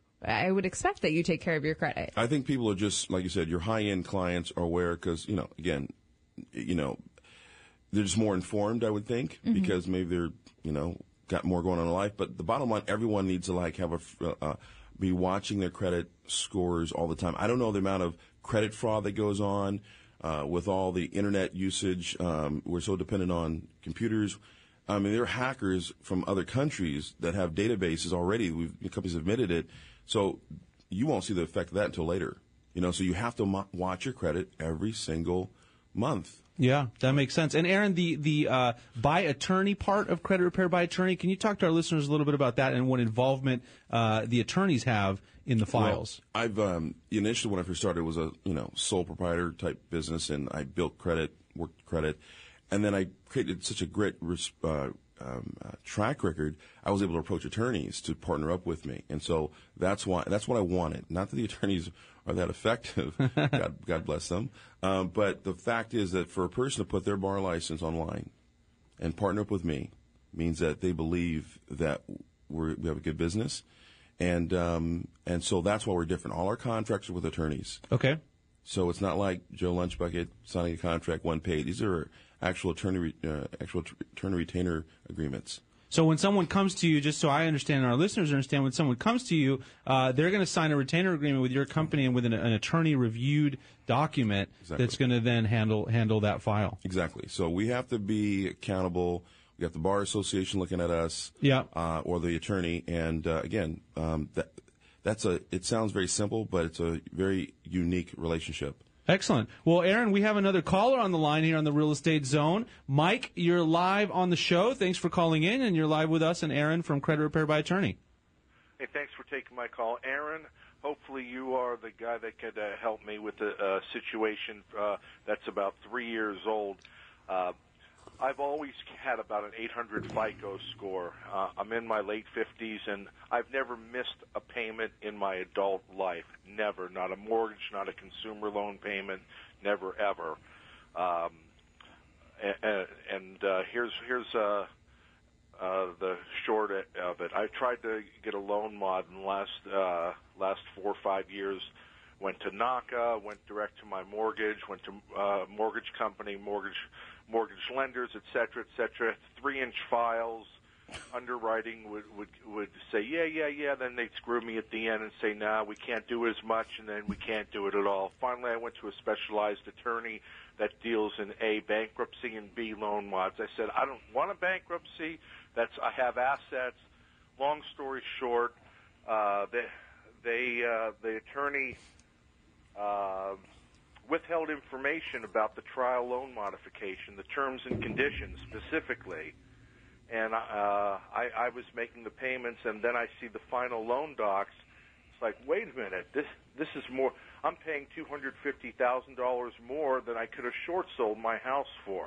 I would expect that you take care of your credit. I think people are just, like you said, your high-end clients are aware because, you know, again, you know, they're just more informed, I would think, Mhm. because maybe they're, you know, got more going on in life. But the bottom line, everyone needs to, like, have a, uh, be watching their credit scores all the time. I don't know the amount of credit fraud that goes on uh, with all the internet usage. Um, we're so dependent on computers. I mean, there are hackers from other countries that have databases already. We've, companies have admitted it. So you won't see the effect of that until later. You know, so you have to mo- watch your credit every single month. Yeah, that makes sense. And Aaron, the the uh, by attorney part of credit repair by attorney, can you talk to our listeners a little bit about that and what involvement uh, the attorneys have in the files? Well, I've um, initially when I first started it was a you know sole proprietor type business, and I built credit, worked credit, and then I created such a great uh, um, uh, track record. I was able to approach attorneys to partner up with me, and so that's why that's what I wanted. Not that the attorneys are that effective, God, God bless them, um, but the fact is that for a person to put their bar license online and partner up with me means that they believe that we're, we have a good business. And um, and so that's why we're different. All our contracts are with attorneys. Okay. So it's not like Joe Lunchbucket signing a contract one page. These are actual attorney uh, actual attorney retainer agreements. So when someone comes to you, just so I understand and our listeners understand, when someone comes to you, uh, they're going to sign a retainer agreement with your company and with an, an attorney-reviewed document Exactly. that's going to then handle handle that file. Exactly. So we have to be accountable. We got the Bar Association looking at us, Yeah. uh, or the attorney. And uh, again, um, that that's a. It sounds very simple, but it's a very unique relationship. Excellent. Well, Aaron, we have another caller on the line here on the Real Estate Zone. Mike, you're live on the show. Thanks for calling in, and you're live with us and Aaron from Credit Repair by Attorney. Hey, thanks for taking my call. Aaron, hopefully you are the guy that could uh, help me with a uh, situation uh, that's about three years old. Uh, I've always had about an eight hundred FICO score. Uh, I'm in my late fifties, and I've never missed a payment in my adult life. Never. Not a mortgage, not a consumer loan payment. Never, ever. Um, and and uh, here's here's uh, uh, the short of it. I tried to get a loan mod in the last uh, last four or five years. Went to NACA, went direct to my mortgage, went to uh, mortgage company, mortgage mortgage lenders, et cetera, et cetera. Three-inch files. Underwriting would, would would say, yeah, yeah, yeah. Then they'd screw me at the end and say, nah, we can't do as much, and then we can't do it at all. Finally, I went to a specialized attorney that deals in A, bankruptcy, and B, loan mods. I said, I don't want a bankruptcy. That's I have assets. Long story short, uh, they, they uh, the attorney uh, withheld information about the trial loan modification, the terms and conditions specifically. And uh, I, I was making the payments, and then I see the final loan docs. It's like, wait a minute, this this is more. I'm paying two hundred fifty thousand dollars more than I could have short sold my house for.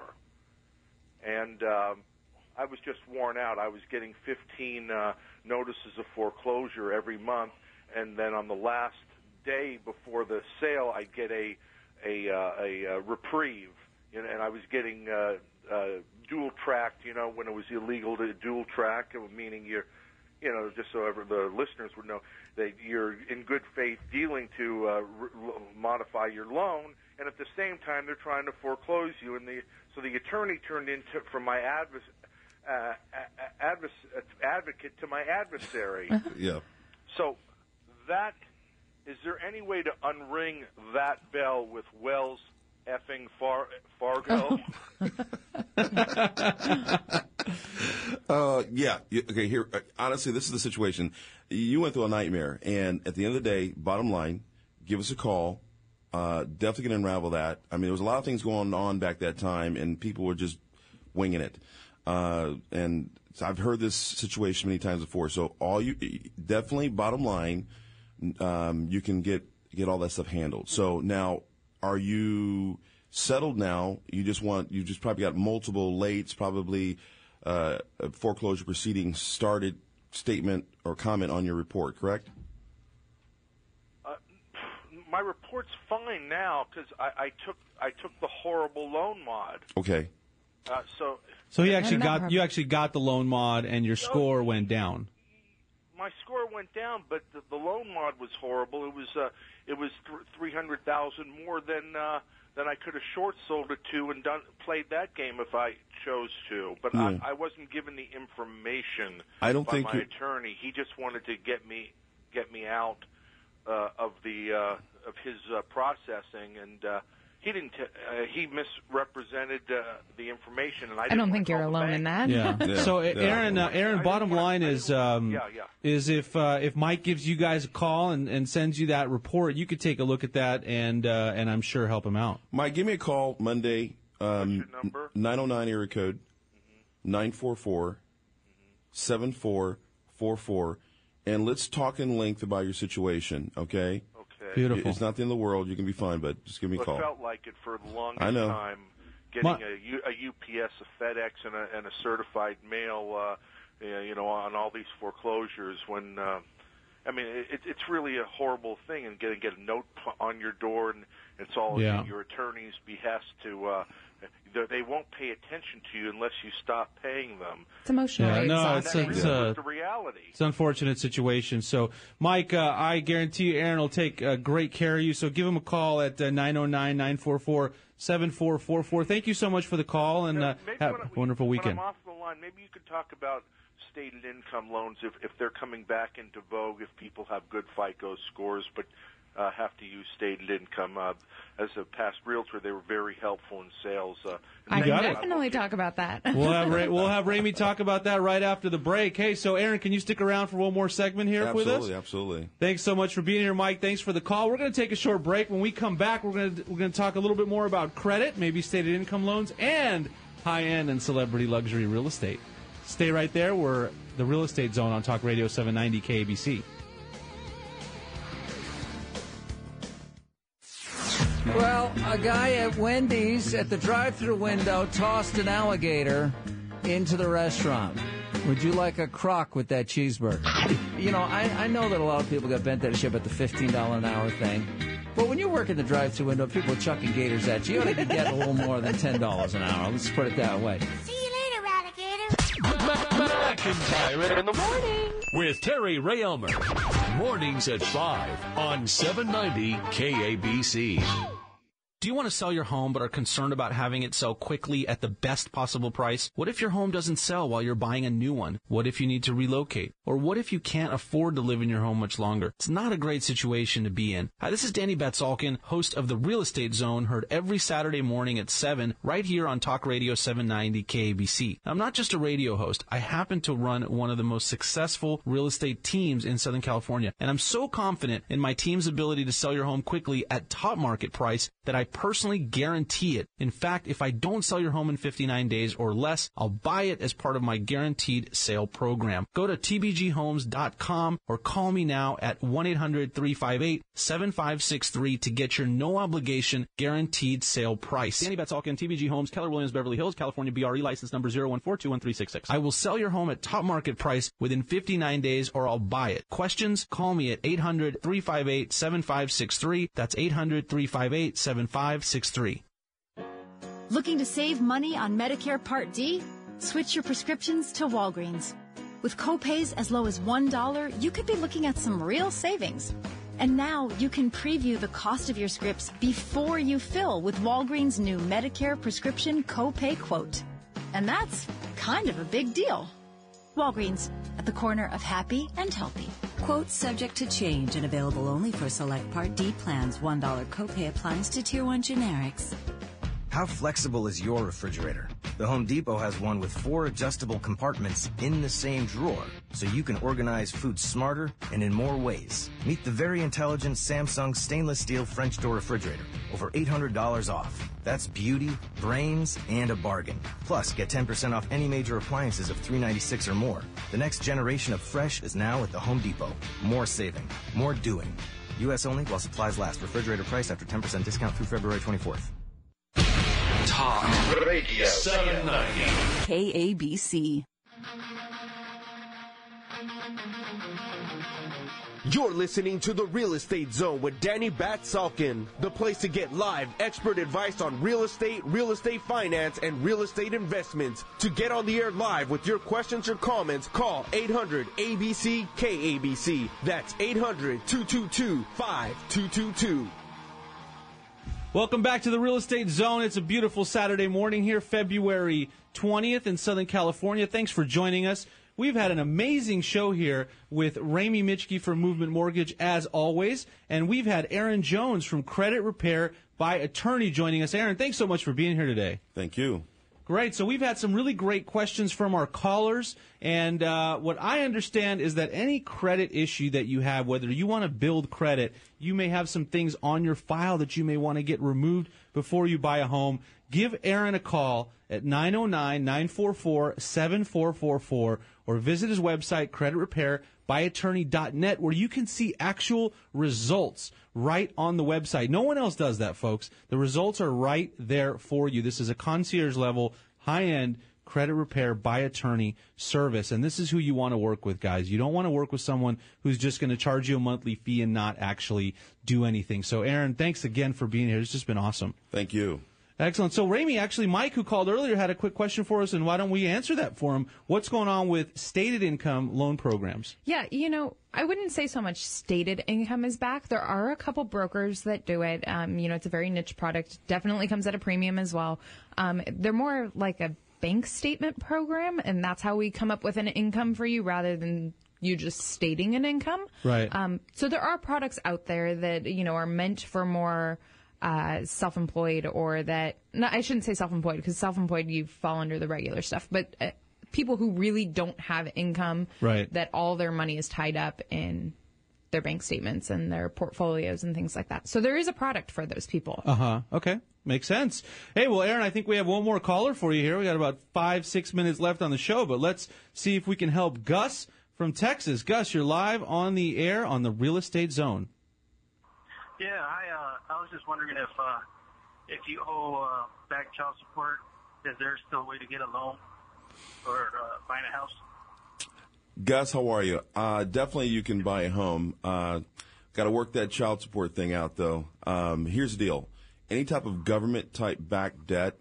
And um, I was just worn out. I was getting fifteen uh, notices of foreclosure every month, and then on the last day before the sale, I'd get a a, uh, a, a reprieve, you know, and I was getting uh, uh, dual tracked, you know, when it was illegal to dual track, meaning you're, you know, just so ever the listeners would know that you're in good faith dealing to uh, re- modify your loan, and at the same time they're trying to foreclose you. And the so the attorney turned into from my advers, uh, advers, advocate to my adversary. Yeah. So that is there any way to unring that bell with Wells effing Far- Fargo? uh, yeah. Okay. Here, honestly, this is the situation. You went through a nightmare, and at the end of the day, bottom line, give us a call. Uh, definitely can unravel that. I mean, there was a lot of things going on back that time, and people were just winging it. Uh, and so I've heard this situation many times before. So all you definitely, bottom line, um, you can get get all that stuff handled. So now, are you settled now? You just want you just probably got multiple lates, probably uh, a foreclosure proceedings started, statement or comment on your report, correct? Uh, my report's fine now because I, I took I took the horrible loan mod. Okay. Uh, so So you actually got you actually got the loan mod, and your score went down. my score went down, but the, the loan mod was horrible. It was uh, it was th- three hundred thousand more than uh, than I could have short sold it to and done played that game if I chose to. But Yeah. I, I wasn't given the information I don't by think my you- attorney. He just wanted to get me get me out uh, of the uh, of his uh, processing, and uh, he didn't. T- uh, he misrepresented uh, the information, and I, I didn't don't wanna think you're call the alone bank. in that. Yeah. So Aaron, uh, Aaron, bottom line is, um, Yeah, yeah. is if uh, if Mike gives you guys a call and, and sends you that report, you could take a look at that and uh, and I'm sure help him out. Mike, give me a call Monday. Um, nine oh nine area code, nine four four, seven four four four, and let's talk in length about your situation, okay? Okay. Beautiful. It's not the end of the world. You can be fine, but just give me a Well, call. it felt like it for the longest I know. time. Getting My- a, U, a U P S, a FedEx, and a, and a certified mail, uh, you know, on all these foreclosures. When uh, I mean, it, it's really a horrible thing, and get get a note p- on your door, and it's all Yeah. at your attorney's behest to. Uh, they- they won't pay attention to you unless you stop paying them. It's emotionally Yeah, no, it's, exhausting. it's, uh, the reality. it's an unfortunate situation. So, Mike, uh, I guarantee you Aaron will take uh, great care of you. So give him a call at uh, nine oh nine, nine four four, seven four four four. Thank you so much for the call, and uh, Maybe have when I- a wonderful when weekend. I'm off the line, maybe you could talk about stated income loans, if, if they're coming back into vogue, if people have good FICO scores, but uh, have to use stated income. Uh, as a past realtor, they were very helpful in sales. Uh, I can got it. definitely talk about that. We'll have Ra- we'll have Ramey talk about that right after the break. Hey, so Aaron, can you stick around for one more segment here with us? Absolutely, absolutely. Thanks so much for being here, Mike. Thanks for the call. We're going to take a short break. When we come back, we're going to we're going to talk a little bit more about credit, maybe stated income loans, and high-end and celebrity luxury real estate. Stay right there. We're the Real Estate Zone on Talk Radio seven ninety K A B C. Well, a guy at Wendy's at the drive-thru window tossed an alligator into the restaurant. Would you like a crock with that cheeseburger? You know, I, I know that a lot of people got bent out of shape at the fifteen dollars an hour thing. But when you work in the drive-thru window, people are chucking gators at you. You ought to get a little more than ten dollars an hour. Let's put it that way. See you later, alligator. McIntyre in the morning with Terry Ray Elmer. Mornings at five on seven ninety K A B C. Do you want to sell your home but are concerned about having it sell quickly at the best possible price? What if your home doesn't sell while you're buying a new one? What if you need to relocate? Or what if you can't afford to live in your home much longer? It's not a great situation to be in. Hi, this is Danny Batsalkin, host of the Real Estate Zone, heard every Saturday morning at seven right here on Talk Radio seven ninety K A B C. I'm not just a radio host. I happen to run one of the most successful real estate teams in Southern California, and I'm so confident in my team's ability to sell your home quickly at top market price that I personally guarantee it. In fact, if I don't sell your home in fifty-nine days or less, I'll buy it as part of my guaranteed sale program. Go to T B G homes dot com or call me now at one eight hundred three five eight seven five six three to get your no-obligation guaranteed sale price. Danny Batsalkin, T B G Homes, Keller Williams, Beverly Hills, California, B R E license number zero one four two one three six six. I will sell your home at top market price within fifty-nine days or I'll buy it. Questions? Call me at eight hundred three five eight seven five six three. That's eight hundred three five eight seven five six three. Looking to save money on Medicare Part D? Switch your prescriptions to Walgreens. With copays as low as one dollar, you could be looking at some real savings. And now you can preview the cost of your scripts before you fill with Walgreens' new Medicare prescription copay quote. And that's kind of a big deal. Walgreens, at the corner of happy and healthy. Quote subject to change and available only for select Part D plans. one dollar copay applies to Tier one generics. How flexible is your refrigerator? The Home Depot has one with four adjustable compartments in the same drawer, so you can organize food smarter and in more ways. Meet the very intelligent Samsung stainless steel French door refrigerator, over eight hundred dollars off. That's beauty, brains, and a bargain. Plus, get ten percent off any major appliances of three hundred ninety-six dollars or more. The next generation of fresh is now at the Home Depot. More saving, more doing. U S only while supplies last. Refrigerator price after ten percent discount through February twenty-fourth. Talk Radio seven ninety K A B C. You're listening to The Real Estate Zone with Danny Batsalkin, the place to get live expert advice on real estate, real estate finance, and real estate investments. To get on the air live with your questions or comments, call eight hundred A B C K A B C. That's eight hundred two two two five two two two. Welcome back to the Real Estate Zone. It's a beautiful Saturday morning here, February twentieth in Southern California. Thanks for joining us. We've had an amazing show here with Ramey Mitschke from Movement Mortgage, as always, and we've had Aaron Jones from Credit Repair by Attorney joining us. Aaron, thanks so much for being here today. Thank you. Great. So we've had some really great questions from our callers, and uh, what I understand is that any credit issue that you have, whether you want to build credit, you may have some things on your file that you may want to get removed before you buy a home. Give Aaron a call at nine oh nine, nine four four, seven four four four or visit his website, credit repair by attorney dot net, where you can see actual results right on the website. No one else does that, folks. The results are right there for you. This is a concierge level, high-end credit repair by attorney service, and this is who you want to work with, guys. You don't want to work with someone who's just going to charge you a monthly fee and not actually do anything. So, Aaron, thanks again for being here. It's just been awesome. Thank you. Excellent. So, Ramey, actually, Mike, who called earlier, had a quick question for us, and why don't we answer that for him? What's going on with stated income loan programs? Yeah, you know, I wouldn't say so much stated income is back. There are a couple brokers that do it. Um, you know, it's a very niche product. Definitely comes at a premium as well. Um, they're more like a bank statement program, and that's how we come up with an income for you rather than you just stating an income. Right. Um, so there are products out there that, you know, are meant for more uh, self-employed, or that, no, I shouldn't say self-employed, because self-employed, you fall under the regular stuff, but uh, people who really don't have income, right, that all their money is tied up in their bank statements and their portfolios and things like that. So there is a product for those people. Uh-huh. Okay. Makes sense. Hey, well, Aaron, I think we have one more caller for you here. We got about five, six minutes left on the show, but let's see if we can help Gus from Texas. Gus, you're live on the air on the Real Estate Zone. Yeah, I uh, I was just wondering if uh, if you owe uh, back child support, is there still a way to get a loan for uh, buying a house? Gus, how are you? Uh, definitely you can buy a home. Uh, got to work that child support thing out, though. Um, here's the deal. Any type of government-type back debt,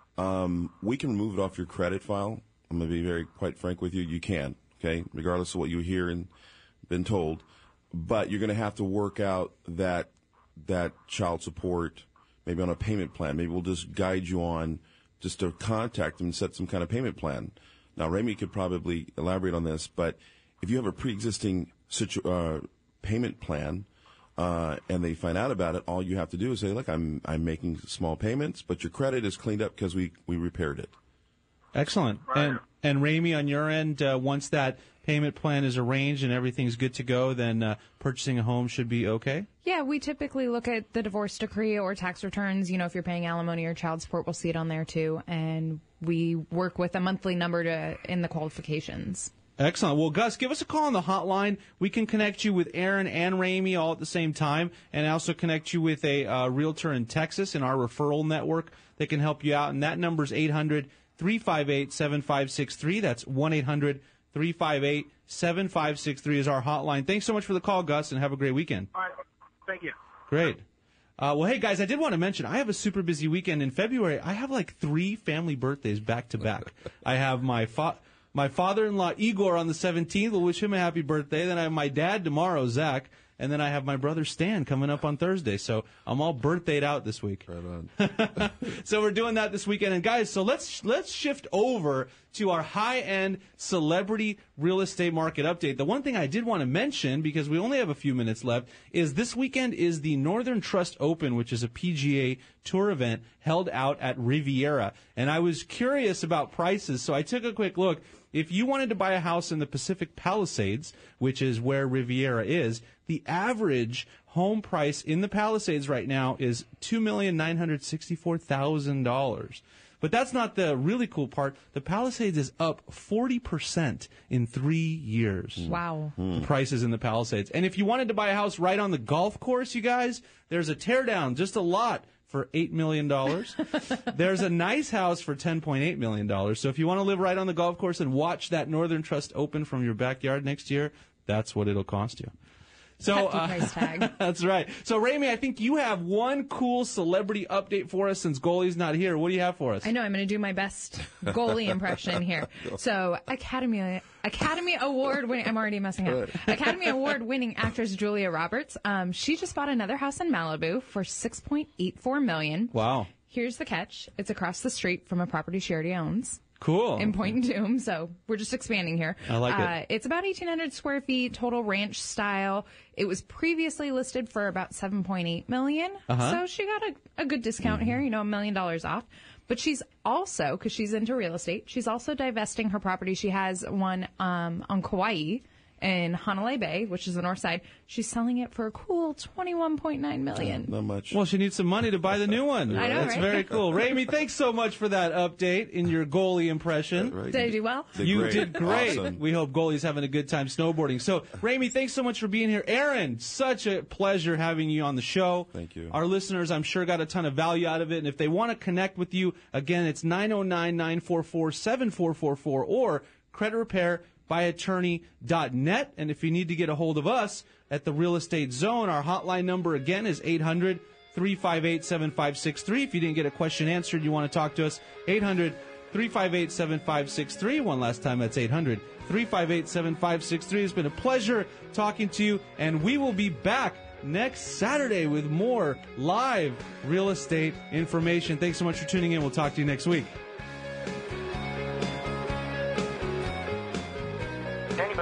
um, we can remove it off your credit file. I'm going to be very quite frank with you. You can, okay, regardless of what you hear and been told. But you're going to have to work out that that child support, maybe on a payment plan. Maybe we'll just guide you on just to contact them and set some kind of payment plan. Now, Ramey could probably elaborate on this, but if you have a pre-existing situ- uh, payment plan uh, and they find out about it, all you have to do is say, look, I'm I'm making small payments, but your credit is cleaned up because we, we repaired it. Excellent. And and Ramey, on your end, uh, once that payment plan is arranged and everything's good to go, then uh, purchasing a home should be okay? Yeah, we typically look at the divorce decree or tax returns. You know, if you're paying alimony or child support, we'll see it on there too. And we work with a monthly number to in the qualifications. Excellent. Well, Gus, give us a call on the hotline. We can connect you with Aaron and Ramey all at the same time, and also connect you with a uh, realtor in Texas in our referral network that can help you out. And that number is eight hundred, three five eight, seven five six three. That's one eight hundred, three five eight, seven five six three is our hotline. Thanks so much for the call, Gus, and have a great weekend. All right. Thank you. Great. Uh, well, hey, guys, I did want to mention I have a super busy weekend in February. I have like three family birthdays back to back. I have my fa- my father-in-law, Igor, on the seventeenth. We'll wish him a happy birthday. Then I have my dad tomorrow, Zach. And then I have my brother Stan coming up on Thursday. So I'm all birthdayed out this week. Right on. So we're doing that this weekend. And guys, so let's let's shift over to our high-end celebrity real estate market update. The one thing I did want to mention, because we only have a few minutes left, is this weekend is the Northern Trust Open, which is a P G A Tour event held out at Riviera. And I was curious about prices, so I took a quick look. If you wanted to buy a house in the Pacific Palisades, which is where Riviera is, the average home price in the Palisades right now is two million nine hundred sixty-four thousand dollars. But that's not the really cool part. The Palisades is up forty percent in three years. Wow. The prices in the Palisades. And if you wanted to buy a house right on the golf course, you guys, there's a teardown, just a lot, for eight million dollars. There's a nice house for ten point eight million dollars. So if you want to live right on the golf course and watch that Northern Trust Open from your backyard next year, that's what it'll cost you. So Hefty price tag. That's right. So, Ramey, I think you have one cool celebrity update for us since Goalie's not here. What do you have for us? I know. I'm going to do my best goalie impression here. So, Academy Academy Award winning. I'm already messing up. Academy Award winning actress Julia Roberts. Um, she just bought another house in Malibu for six point eight four million dollars. Wow. Here's the catch. It's across the street from a property she already owns. Cool. In Point Doom, so we're just expanding here. I like uh, it. It's about eighteen hundred square feet, total ranch style. It was previously listed for about seven point eight million dollars, Uh-huh. so she got a, a good discount here, you know, a million dollars off. But she's also, because she's into real estate, she's also divesting her property. She has one um, on Kauai in Hanalei Bay, which is the north side. She's selling it for a cool twenty-one point nine million dollars. Not much. Well, she needs some money to buy the new one. I know, That's right? very cool. Ramey, thanks so much for that update in your goalie impression. Right. Did I do well? Did You great. did great. Awesome. We hope Goalie's having a good time snowboarding. So, Ramey, thanks so much for being here. Aaron, such a pleasure having you on the show. Thank you. Our listeners, I'm sure, got a ton of value out of it. And if they want to connect with you, again, it's nine oh nine, nine four four, seven four four four or credit repair by attorney dot net. And if you need to get a hold of us at the Real Estate Zone, our hotline number again is eight hundred, three five eight, seven five six three. If you didn't get a question answered, you want to talk to us, eight hundred, three five eight, seven five six three. One last time, that's eight hundred, three five eight, seven five six three. It's been a pleasure talking to you, and we will be back next Saturday with more live real estate information. Thanks so much for tuning in. We'll talk to you next week.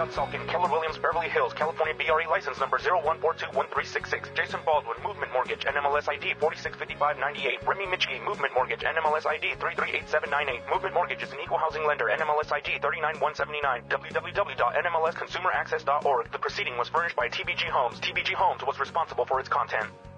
Salkin, Keller Williams, Beverly Hills, California, B R E license number zero one four two one three six six. Jason Baldwin, Movement Mortgage, N M L S I D four six five five nine eight. Remy Mitchke, Movement Mortgage, N M L S I D three three eight seven nine eight. Movement Mortgage is an equal housing lender, N M L S I D three nine one seven nine. w w w dot n m l s consumer access dot org. The proceeding was furnished by T B G Homes. T B G Homes was responsible for its content.